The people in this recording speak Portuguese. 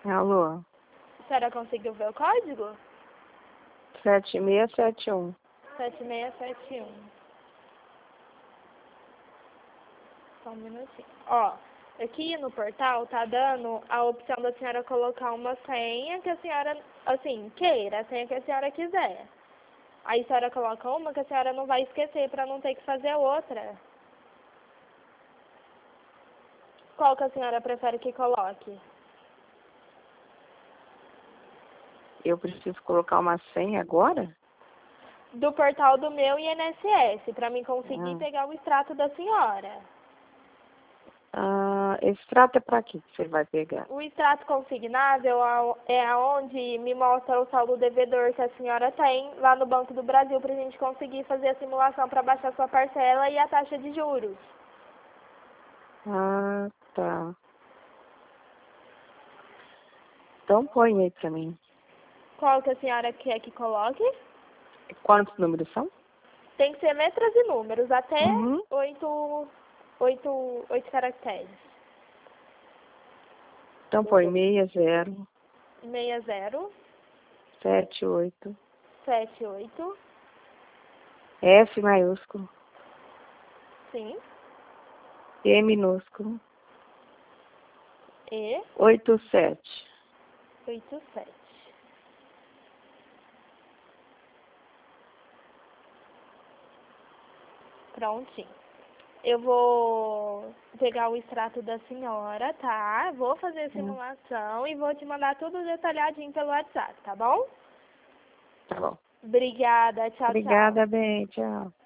Alô? A senhora conseguiu ver o código? 7671. 7671. Só um minutinho. Ó, aqui no portal tá dando a opção da senhora colocar uma senha que a senhora, assim, queira, a senha que a senhora quiser. Aí a senhora coloca uma que a senhora não vai esquecer pra não ter que fazer outra. Qual que a senhora prefere que coloque? Eu preciso colocar uma senha agora? Do portal do meu INSS, pra mim conseguir pegar o extrato da senhora. Esse extrato é pra quê que você vai pegar? O extrato consignável é aonde me mostra o saldo devedor que a senhora tem lá no Banco do Brasil pra gente conseguir fazer a simulação para baixar sua parcela e a taxa de juros. Ah, tá. Então põe aí pra mim. Qual que a senhora quer que coloque? Quantos números são? Tem que ser letras e números, até Uhum. 8 caracteres. Então põe 60 60 78 78, F maiúsculo, sim, E minúsculo, e 87. 87. Prontinho. Eu vou pegar o extrato da senhora, tá? Vou fazer a simulação e vou te mandar tudo detalhadinho pelo WhatsApp, tá bom? Tá bom. Obrigada, tchau, tchau. Obrigada, bem. Tchau.